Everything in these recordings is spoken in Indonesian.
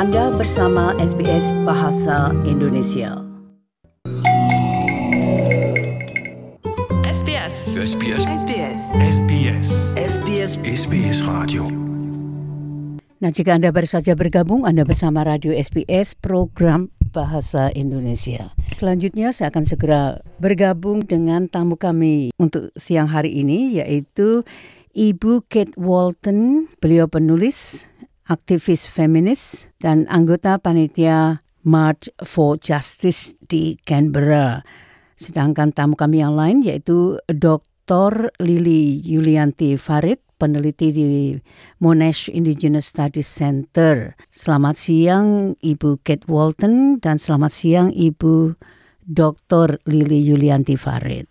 Anda bersama SBS Bahasa Indonesia. SBS. SBS. SBS. SBS. SBS SBS Radio. Nah, jika Anda baru saja bergabung, Anda bersama Radio SBS program Bahasa Indonesia. Selanjutnya saya akan segera bergabung dengan tamu kami untuk siang hari ini, yaitu Ibu Kate Walton. Beliau penulis, aktivis feminis, dan anggota panitia March for Justice di Canberra. Sedangkan tamu kami yang lain yaitu Dr. Lily Yulianti Farid, peneliti di Monash Indigenous Studies Center. Selamat siang Ibu Kate Walton dan selamat siang Ibu Dr. Lily Yulianti Farid.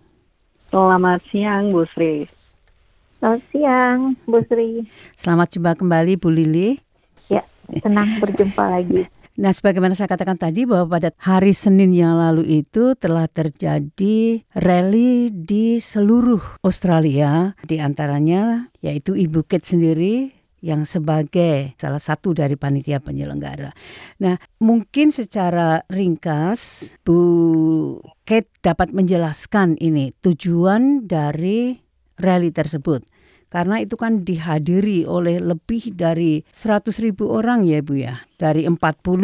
Selamat siang Bu Sri. Selamat siang, Bu Sri. Selamat jumpa kembali Bu Lili. Ya, senang berjumpa lagi. Nah, sebagaimana saya katakan tadi bahwa pada hari Senin yang lalu itu telah terjadi rally di seluruh Australia. Di antaranya yaitu Ibu Kate sendiri yang sebagai salah satu dari panitia penyelenggara. Nah, mungkin secara ringkas Bu Kate dapat menjelaskan ini tujuan dari rally tersebut. Karena itu kan dihadiri oleh lebih dari 100.000 orang ya Bu ya, dari 40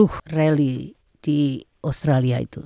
rally di Australia itu.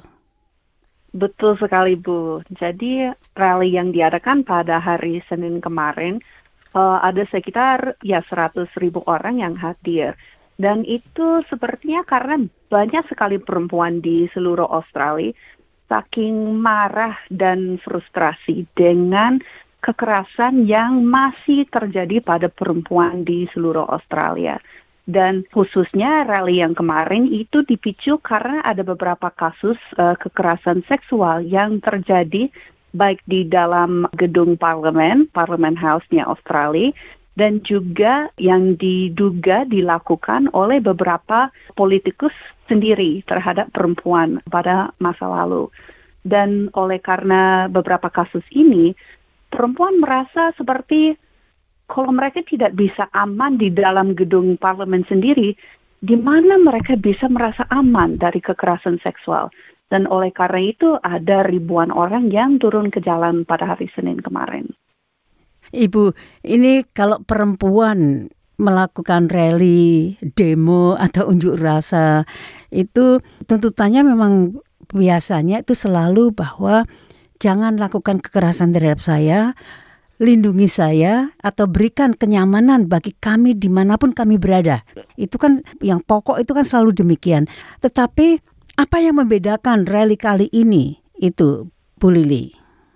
Betul sekali Bu. Jadi rally yang diadakan pada hari Senin kemarin ada sekitar 100.000 orang yang hadir. Dan itu sepertinya karena banyak sekali perempuan di seluruh Australia saking marah dan frustrasi dengan kekerasan yang masih terjadi pada perempuan di seluruh Australia. Dan khususnya rally yang kemarin itu dipicu karena ada beberapa kasus kekerasan seksual yang terjadi baik di dalam gedung Parliament House-nya Australia, dan juga yang diduga dilakukan oleh beberapa politikus sendiri terhadap perempuan pada masa lalu. Dan oleh karena beberapa kasus ini, perempuan merasa seperti kalau mereka tidak bisa aman di dalam gedung parlemen sendiri, di mana mereka bisa merasa aman dari kekerasan seksual. Dan oleh karena itu ada ribuan orang yang turun ke jalan pada hari Senin kemarin. Ibu, ini kalau perempuan melakukan rally, demo atau unjuk rasa, itu tuntutannya memang biasanya itu selalu bahwa jangan lakukan kekerasan terhadap saya, lindungi saya, atau berikan kenyamanan bagi kami dimanapun kami berada. Itu kan yang pokok, itu kan selalu demikian. Tetapi apa yang membedakan rally kali ini itu, Bu Lili?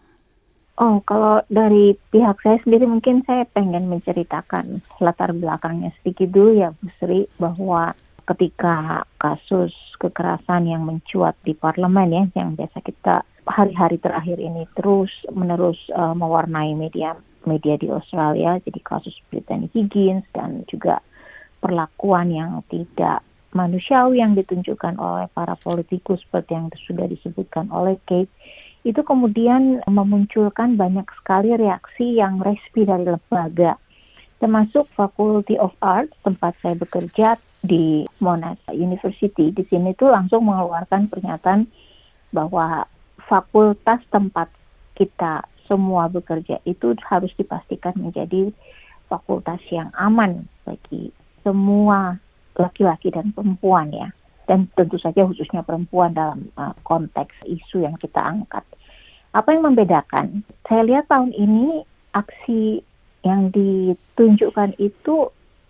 Oh, kalau dari pihak saya sendiri mungkin saya pengen menceritakan latar belakangnya sedikit dulu ya Bu Sri, bahwa ketika kasus kekerasan yang mencuat di parlemen ya, yang biasa kita hari-hari terakhir ini terus-menerus mewarnai media di Australia, jadi kasus Brittany Higgins dan juga perlakuan yang tidak manusiawi yang ditunjukkan oleh para politikus seperti yang sudah disebutkan oleh Kate, itu kemudian memunculkan banyak sekali reaksi yang resmi dari lembaga, termasuk Faculty of Arts tempat saya bekerja di Monash University. Di sini tuh langsung mengeluarkan pernyataan bahwa fakultas tempat kita semua bekerja itu harus dipastikan menjadi fakultas yang aman bagi semua laki-laki dan perempuan ya. Dan tentu saja khususnya perempuan dalam konteks isu yang kita angkat. Apa yang membedakan? Saya lihat tahun ini aksi yang ditunjukkan itu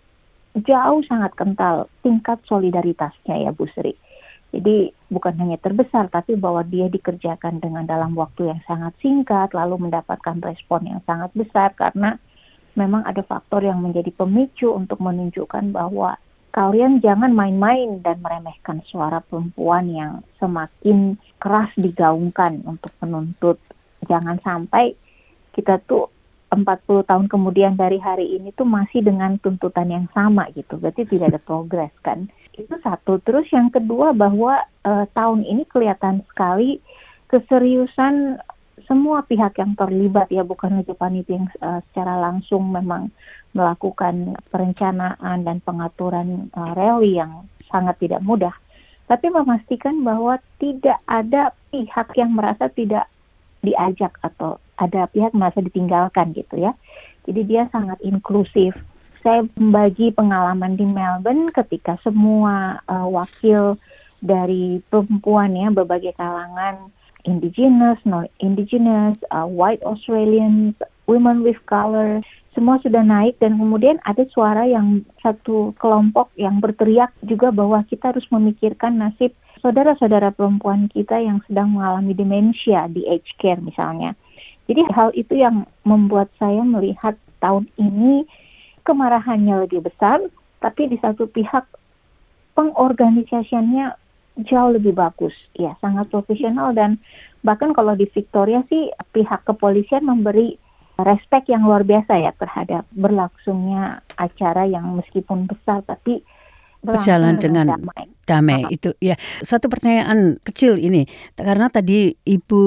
jauh sangat kental tingkat solidaritasnya ya Bu Sri. Jadi bukan hanya terbesar, tapi bahwa dia dikerjakan dengan dalam waktu yang sangat singkat, lalu mendapatkan respon yang sangat besar, karena memang ada faktor yang menjadi pemicu untuk menunjukkan bahwa kalian jangan main-main dan meremehkan suara perempuan yang semakin keras digaungkan untuk menuntut. Jangan sampai kita tuh 40 tahun kemudian dari hari ini tuh masih dengan tuntutan yang sama gitu. Berarti tidak ada progres kan. Itu satu. Terus yang kedua bahwa tahun ini kelihatan sekali keseriusan semua pihak yang terlibat ya, bukan hanya panitia yang secara langsung memang melakukan perencanaan dan pengaturan rally yang sangat tidak mudah. Tapi memastikan bahwa tidak ada pihak yang merasa tidak diajak atau ada pihak merasa ditinggalkan gitu ya. Jadi dia sangat inklusif. Saya membagi pengalaman di Melbourne ketika semua wakil dari perempuan ya, berbagai kalangan, indigenous, non-indigenous, white Australians, women with color, semua sudah naik, dan kemudian ada suara yang satu kelompok yang berteriak juga bahwa kita harus memikirkan nasib saudara-saudara perempuan kita yang sedang mengalami demensia di aged care misalnya. Jadi hal itu yang membuat saya melihat tahun ini kemarahannya lebih besar, tapi di satu pihak pengorganisasiannya jauh lebih bagus, ya sangat profesional, dan bahkan kalau di Victoria sih pihak kepolisian memberi respect yang luar biasa ya terhadap berlangsungnya acara yang meskipun besar tapi berjalan dengan damai. Itu ya. Satu pertanyaan kecil ini, karena tadi Ibu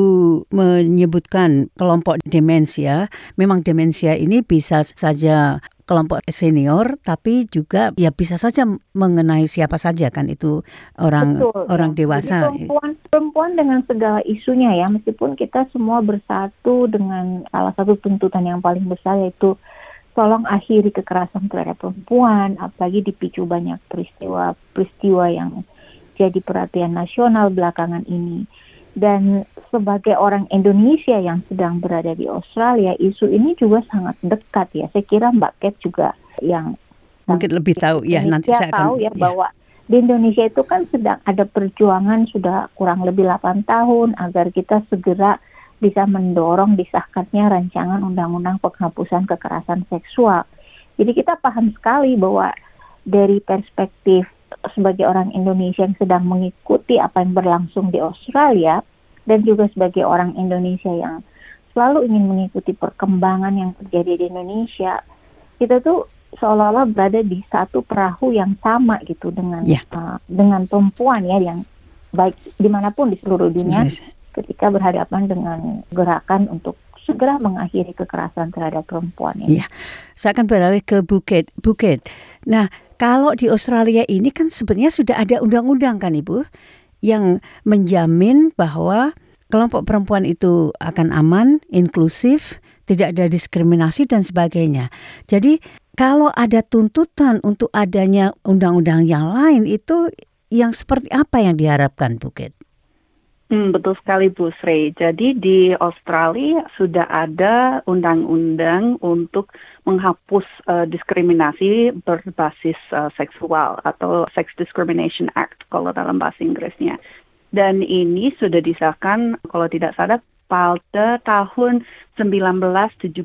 menyebutkan kelompok demensia. Memang demensia ini bisa saja kelompok senior, tapi juga ya bisa saja mengenai siapa saja kan, itu orang dewasa. Jadi perempuan dengan segala isunya ya, meskipun kita semua bersatu dengan salah satu tuntutan yang paling besar, yaitu tolong akhiri kekerasan terhadap perempuan, apalagi dipicu banyak peristiwa yang jadi perhatian nasional belakangan ini. Dan sebagai orang Indonesia yang sedang berada di Australia, isu ini juga sangat dekat ya. Saya kira Mbak Kat juga yang mungkin lebih tahu ya, nanti saya akan tahu ya bahwa di Indonesia itu kan sedang ada perjuangan sudah kurang lebih 8 tahun agar kita segera bisa mendorong disahkannya rancangan undang-undang penghapusan kekerasan seksual. Jadi kita paham sekali bahwa dari perspektif sebagai orang Indonesia yang sedang mengikuti apa yang berlangsung di Australia, dan juga sebagai orang Indonesia yang selalu ingin mengikuti perkembangan yang terjadi di Indonesia, kita tuh seolah-olah berada di satu perahu yang sama gitu dengan perempuan ya, yang baik dimanapun di seluruh dunia ketika berhadapan dengan gerakan untuk segera mengakhiri kekerasan terhadap perempuan ini. Iya, saya akan beralih ke Bukit. Nah, kalau di Australia ini kan sebenarnya sudah ada undang-undang kan Ibu, yang menjamin bahwa kelompok perempuan itu akan aman, inklusif, tidak ada diskriminasi dan sebagainya. Jadi kalau ada tuntutan untuk adanya undang-undang yang lain, itu yang seperti apa yang diharapkan Bukit? Betul sekali Bu Sri. Jadi di Australia sudah ada undang-undang untuk menghapus diskriminasi berbasis seksual atau Sex Discrimination Act kalau dalam bahasa Inggrisnya. Dan ini sudah disahkan kalau tidak salah pada tahun 1975.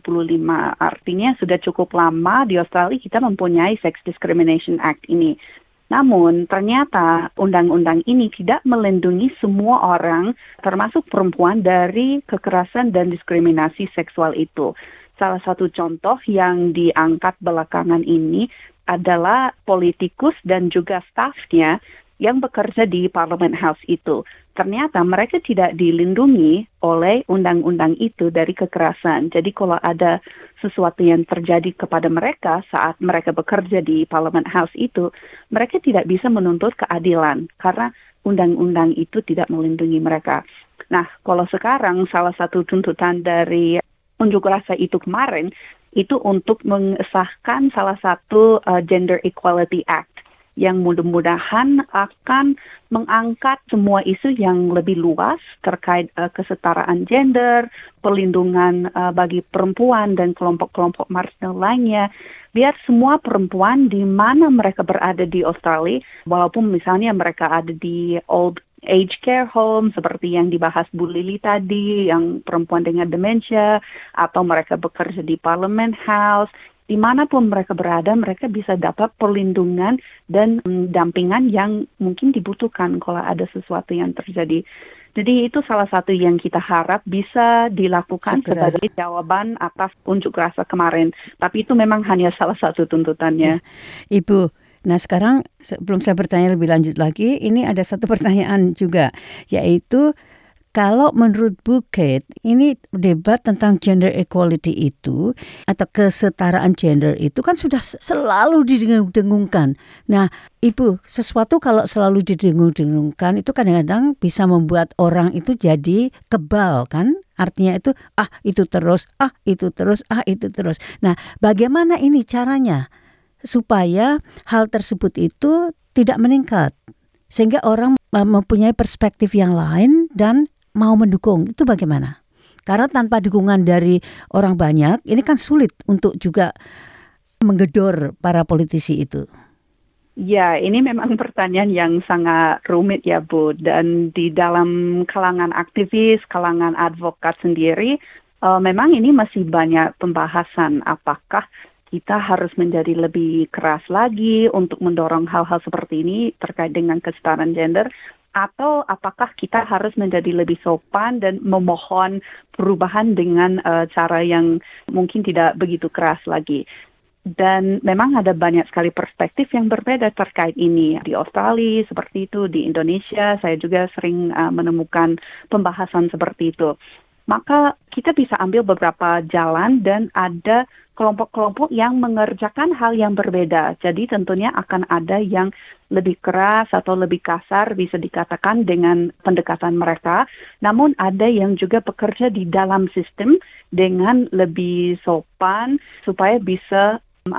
Artinya sudah cukup lama di Australia kita mempunyai Sex Discrimination Act ini. Namun ternyata undang-undang ini tidak melindungi semua orang, termasuk perempuan, dari kekerasan dan diskriminasi seksual itu. Salah satu contoh yang diangkat belakangan ini adalah politikus dan juga stafnya yang bekerja di Parliament House itu. Ternyata mereka tidak dilindungi oleh undang-undang itu dari kekerasan. Jadi kalau ada sesuatu yang terjadi kepada mereka saat mereka bekerja di Parliament House itu, mereka tidak bisa menuntut keadilan karena undang-undang itu tidak melindungi mereka. Nah, kalau sekarang salah satu tuntutan dari unjuk rasa itu kemarin itu untuk mengesahkan salah satu Gender Equality Act yang mudah-mudahan akan mengangkat semua isu yang lebih luas terkait kesetaraan gender, perlindungan bagi perempuan dan kelompok-kelompok marginal lainnya, biar semua perempuan di mana mereka berada di Australia, walaupun misalnya mereka ada di old age care home seperti yang dibahas Bu Lili tadi, yang perempuan dengan demensia, atau mereka bekerja di Parliament House, dimanapun mereka berada, mereka bisa dapat perlindungan dan dampingan yang mungkin dibutuhkan kalau ada sesuatu yang terjadi. Jadi itu salah satu yang kita harap bisa dilakukan sebagai jawaban atas unjuk rasa kemarin. Tapi itu memang hanya salah satu tuntutannya. Ya. Ibu, nah sekarang sebelum saya bertanya lebih lanjut lagi, ini ada satu pertanyaan juga, yaitu kalau menurut Bu Kate, ini debat tentang gender equality itu atau kesetaraan gender itu kan sudah selalu didengung-dengungkan. Nah, Ibu, sesuatu kalau selalu didengung-dengungkan itu kadang-kadang bisa membuat orang itu jadi kebal kan? Artinya itu itu terus, itu terus, itu terus. Nah, bagaimana ini caranya supaya hal tersebut itu tidak meningkat sehingga orang mempunyai perspektif yang lain dan mau mendukung, itu bagaimana? Karena tanpa dukungan dari orang banyak, ini kan sulit untuk juga menggedor para politisi itu. Ya, ini memang pertanyaan yang sangat rumit ya Bu. Dan di dalam kalangan aktivis, kalangan advokat sendiri, memang ini masih banyak pembahasan apakah kita harus menjadi lebih keras lagi untuk mendorong hal-hal seperti ini terkait dengan kesetaraan gender, atau apakah kita harus menjadi lebih sopan dan memohon perubahan dengan cara yang mungkin tidak begitu keras lagi. Dan memang ada banyak sekali perspektif yang berbeda terkait ini. Di Australia seperti itu, di Indonesia saya juga sering menemukan pembahasan seperti itu. Maka kita bisa ambil beberapa jalan dan ada kelompok-kelompok yang mengerjakan hal yang berbeda. Jadi tentunya akan ada yang lebih keras atau lebih kasar bisa dikatakan dengan pendekatan mereka. Namun ada yang juga bekerja di dalam sistem dengan lebih sopan supaya bisa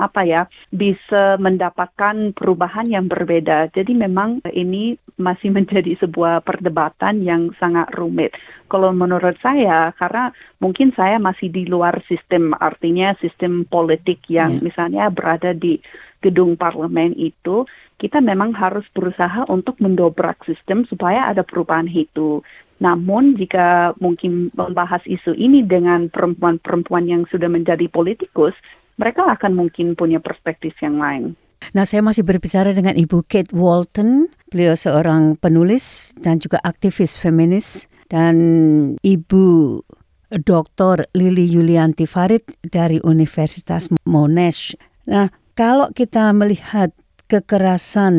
bisa mendapatkan perubahan yang berbeda. Jadi memang ini masih menjadi sebuah perdebatan yang sangat rumit. Kalau menurut saya, karena mungkin saya masih di luar sistem, artinya sistem politik yang misalnya berada di gedung parlemen itu, kita memang harus berusaha untuk mendobrak sistem supaya ada perubahan itu. Namun jika mungkin membahas isu ini dengan perempuan-perempuan yang sudah menjadi politikus, mereka akan mungkin punya perspektif yang lain. Nah, saya masih berbicara dengan Ibu Kate Walton. Beliau seorang penulis dan juga aktivis feminis. Dan Ibu Dr. Lili Yulianti Farid dari Universitas Monash. Nah, kalau kita melihat kekerasan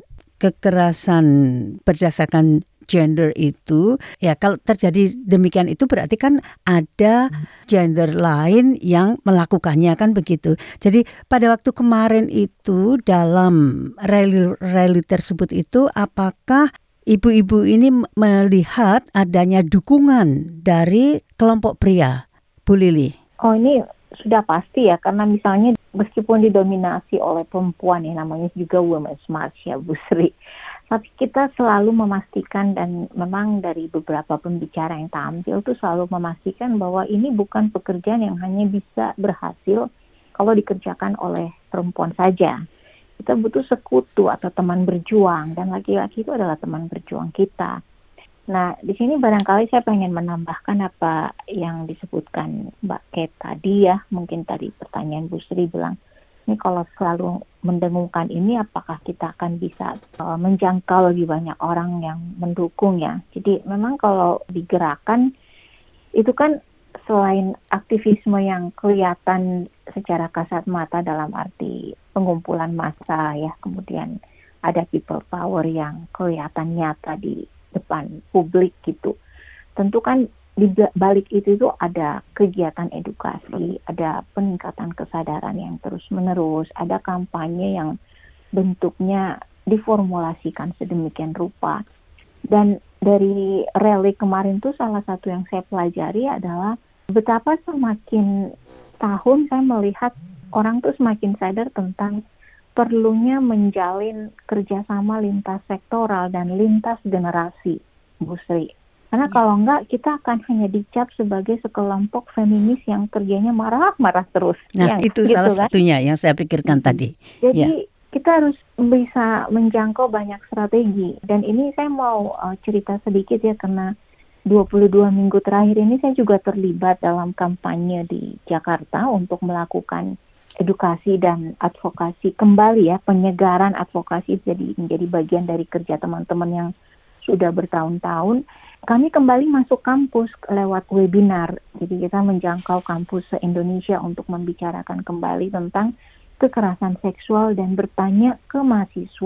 berdasarkan gender itu, ya kalau terjadi demikian itu berarti kan ada gender lain yang melakukannya kan begitu. Jadi pada waktu kemarin itu dalam rally tersebut itu apakah ibu-ibu ini melihat adanya dukungan dari kelompok pria, Bu Lili? Oh, ini sudah pasti ya, karena misalnya meskipun didominasi oleh perempuan yang namanya juga Women's March ya Bu Sri, tapi kita selalu memastikan, dan memang dari beberapa pembicara yang tampil tuh selalu memastikan bahwa ini bukan pekerjaan yang hanya bisa berhasil kalau dikerjakan oleh perempuan saja. Kita butuh sekutu atau teman berjuang, dan laki-laki itu adalah teman berjuang kita. Nah, di sini barangkali saya pengen menambahkan apa yang disebutkan Mbak Kate tadi ya. Mungkin tadi pertanyaan Bu Sri bilang, ini kalau selalu mendengungkan ini, apakah kita akan bisa menjangkau lebih banyak orang yang mendukung ya. Jadi memang kalau digerakkan, itu kan selain aktivisme yang kelihatan secara kasat mata dalam arti pengumpulan massa ya, kemudian ada people power yang kelihatan nyata di depan publik gitu. Tentu kan di balik itu ada kegiatan edukasi, ada peningkatan kesadaran yang terus-menerus, ada kampanye yang bentuknya diformulasikan sedemikian rupa. Dan dari rally kemarin tuh salah satu yang saya pelajari adalah betapa semakin tahun saya melihat orang tuh semakin sadar tentang perlunya menjalin kerjasama lintas sektoral dan lintas generasi, Bu Sri. Karena kalau enggak, kita akan hanya dicap sebagai sekelompok feminis yang kerjanya marah-marah terus. Nah, itu gitu salah satunya yang saya pikirkan tadi. Jadi kita harus bisa menjangkau banyak strategi. Dan ini saya mau cerita sedikit ya, karena 22 minggu terakhir ini saya juga terlibat dalam kampanye di Jakarta untuk melakukan edukasi dan advokasi kembali ya, penyegaran advokasi menjadi bagian dari kerja teman-teman yang sudah bertahun-tahun. Kami kembali masuk kampus lewat webinar. Jadi kita menjangkau kampus se-Indonesia untuk membicarakan kembali tentang kekerasan seksual dan bertanya ke mahasiswa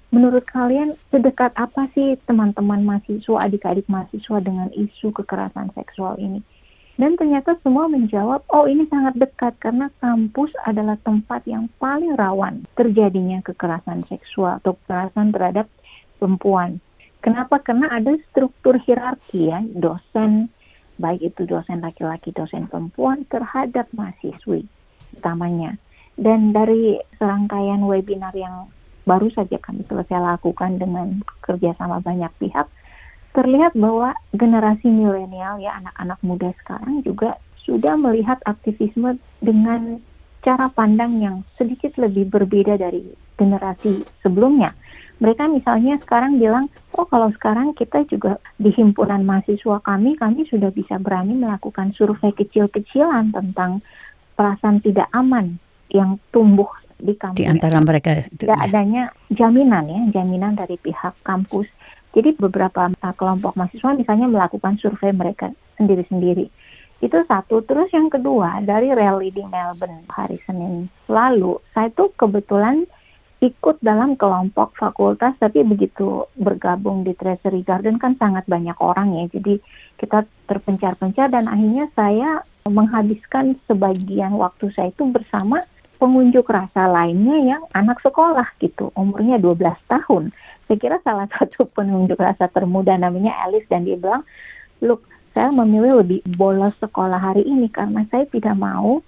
menurut kalian sedekat apa sih teman-teman mahasiswa, adik-adik mahasiswa dengan isu kekerasan seksual ini? Dan ternyata semua menjawab, oh ini sangat dekat karena kampus adalah tempat yang paling rawan terjadinya kekerasan seksual atau kekerasan terhadap perempuan. Kenapa? Karena ada struktur hierarki ya, dosen, baik itu dosen laki-laki, dosen perempuan terhadap mahasiswi utamanya. Dan dari serangkaian webinar yang baru saja kami selesai lakukan dengan kerjasama banyak pihak, terlihat bahwa generasi milenial ya, anak-anak muda sekarang juga sudah melihat aktivisme dengan cara pandang yang sedikit lebih berbeda dari generasi sebelumnya. Mereka misalnya sekarang bilang, oh kalau sekarang kita juga di himpunan mahasiswa kami sudah bisa berani melakukan survei kecil-kecilan tentang perasaan tidak aman yang tumbuh di kampus. Di antara mereka itu, tidak adanya jaminan dari pihak kampus. Jadi beberapa kelompok mahasiswa misalnya melakukan survei mereka sendiri-sendiri. Itu satu. Terus yang kedua, dari rally di Melbourne hari Senin lalu, saya tuh kebetulan ikut dalam kelompok fakultas, tapi begitu bergabung di Treasury Garden kan sangat banyak orang ya, jadi kita terpencar-pencar dan akhirnya saya menghabiskan sebagian waktu saya itu bersama pengunjuk rasa lainnya yang anak sekolah gitu, umurnya 12 tahun. Saya kira salah satu pengunjuk rasa termuda namanya Alice, dan dia bilang, look, saya memilih lebih bolos sekolah hari ini karena saya tidak mau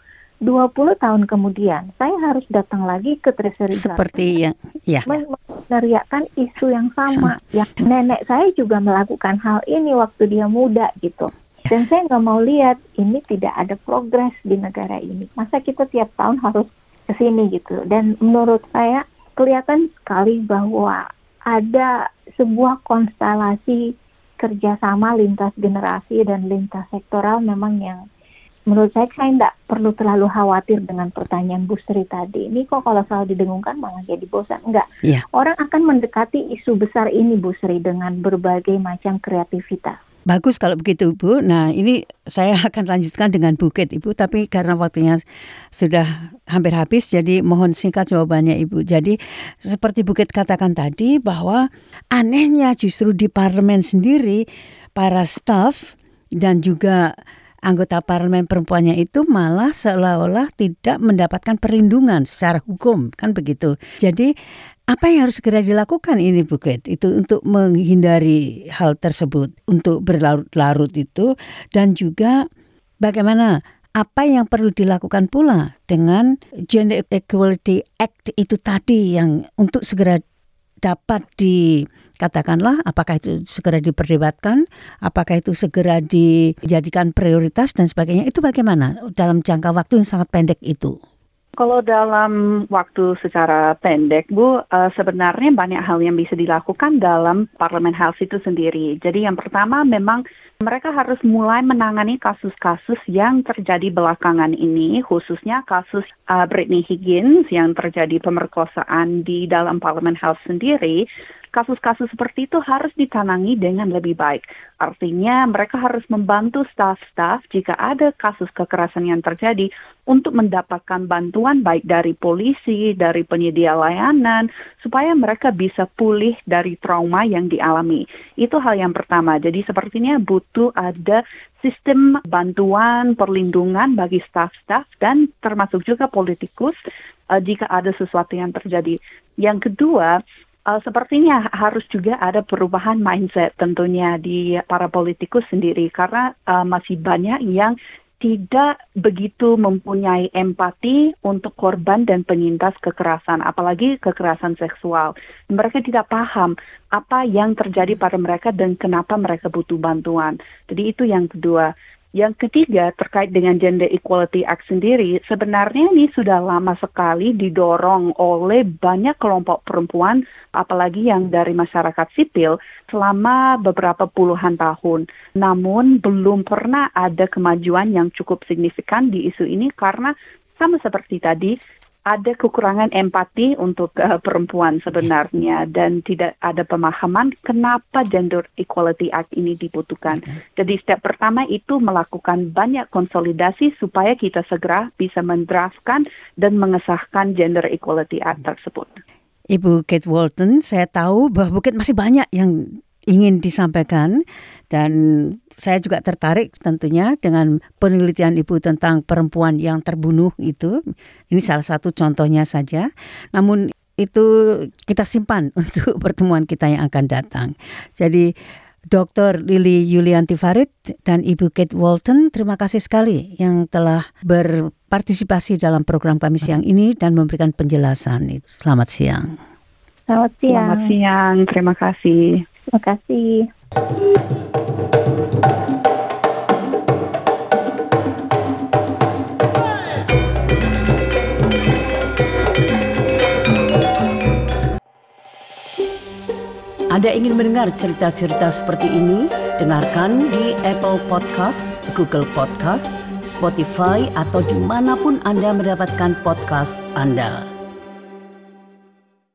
20 tahun kemudian saya harus datang lagi ke Treasury Garden. Seperti yang ya, meneriakkan isu yang sama. Yang nenek saya juga melakukan hal ini waktu dia muda gitu. Dan saya nggak mau lihat ini tidak ada progres di negara ini. Masa kita tiap tahun harus ke sini gitu. Dan menurut saya kelihatan sekali bahwa ada sebuah konstelasi kerjasama lintas generasi dan lintas sektoral memang yang menurut saya tidak perlu terlalu khawatir dengan pertanyaan Bu Sri tadi. Ini kok kalau selalu didengungkan malah jadi bosan. Enggak. Yeah. Orang akan mendekati isu besar ini Bu Sri dengan berbagai macam kreativitas. Bagus kalau begitu Bu. Nah ini saya akan lanjutkan dengan Bukit Ibu. Tapi karena waktunya sudah hampir habis, jadi mohon singkat jawabannya Ibu. Jadi seperti Bukit katakan tadi bahwa anehnya justru di parlemen sendiri para staf dan juga anggota parlemen perempuannya itu malah seolah-olah tidak mendapatkan perlindungan secara hukum, kan begitu. Jadi apa yang harus segera dilakukan ini Bukit itu untuk menghindari hal tersebut, untuk berlarut-larut itu, dan juga bagaimana apa yang perlu dilakukan pula dengan Gender Equality Act itu tadi yang untuk segera dapat dikatakanlah apakah itu segera diperdebatkan, apakah itu segera dijadikan prioritas dan sebagainya. Itu bagaimana dalam jangka waktu yang sangat pendek itu? Kalau dalam waktu secara pendek, Bu, sebenarnya banyak hal yang bisa dilakukan dalam Parliament House itu sendiri. Jadi yang pertama memang mereka harus mulai menangani kasus-kasus yang terjadi belakangan ini, khususnya kasus Britney Higgins yang terjadi pemerkosaan di dalam Parliament House sendiri. Kasus-kasus seperti itu harus ditangani dengan lebih baik. Artinya mereka harus membantu staf-staf jika ada kasus kekerasan yang terjadi untuk mendapatkan bantuan baik dari polisi, dari penyedia layanan, supaya mereka bisa pulih dari trauma yang dialami. Itu hal yang pertama. Jadi sepertinya butuh ada sistem bantuan perlindungan bagi staf-staf dan termasuk juga politikus jika ada sesuatu yang terjadi. Yang kedua, sepertinya harus juga ada perubahan mindset tentunya di para politikus sendiri karena masih banyak yang tidak begitu mempunyai empati untuk korban dan penyintas kekerasan, apalagi kekerasan seksual. Mereka tidak paham apa yang terjadi pada mereka dan kenapa mereka butuh bantuan. Jadi itu yang kedua. Yang ketiga, terkait dengan Gender Equality Act sendiri, sebenarnya ini sudah lama sekali didorong oleh banyak kelompok perempuan, apalagi yang dari masyarakat sipil, selama beberapa puluhan tahun. Namun, belum pernah ada kemajuan yang cukup signifikan di isu ini karena sama seperti tadi, ada kekurangan empati untuk perempuan sebenarnya dan tidak ada pemahaman kenapa Gender Equality Act ini dibutuhkan. Jadi step pertama itu melakukan banyak konsolidasi supaya kita segera bisa mendraftkan dan mengesahkan Gender Equality Act tersebut. Ibu Kate Walton. Saya tahu bahwa Bukit masih banyak yang ingin disampaikan dan saya juga tertarik tentunya dengan penelitian Ibu tentang perempuan yang terbunuh itu. Ini salah satu contohnya saja. Namun itu kita simpan untuk pertemuan kita yang akan datang. Jadi Dr. Lily Yulianti Farid dan Ibu Kate Walton, terima kasih sekali yang telah berpartisipasi dalam program kami siang ini dan memberikan penjelasan. Selamat siang. Selamat siang. Selamat siang, terima kasih. Terima kasih. Anda ingin mendengar cerita-cerita seperti ini? Dengarkan di Apple Podcast, Google Podcast, Spotify, atau dimanapun Anda mendapatkan podcast Anda.